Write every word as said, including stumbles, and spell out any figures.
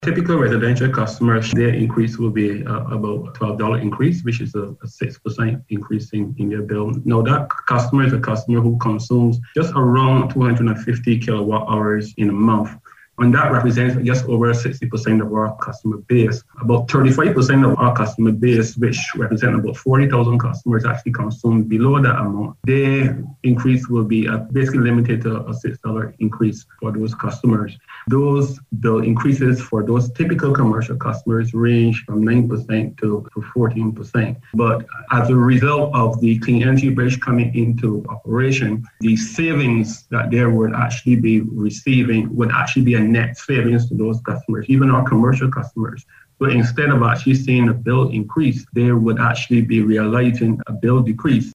Typical residential customers, their increase will be uh, about twelve dollars increase, which is a, a six percent increase in, in their bill. Now, that customer is a customer who consumes just around two hundred fifty kilowatt hours in a month. And that represents just over sixty percent of our customer base. About thirty-five percent of our customer base, which represent about forty thousand customers, actually consume below that amount. Their increase will be uh, basically limited to a six dollars increase for those customers. Those bill increases for those typical commercial customers range from nine percent to, to fourteen percent. But as a result of the Clean Energy Bridge coming into operation, the savings that they would actually be receiving would actually be a net savings to those customers, even our commercial customers. So instead of actually seeing a bill increase, they would actually be realizing a bill decrease.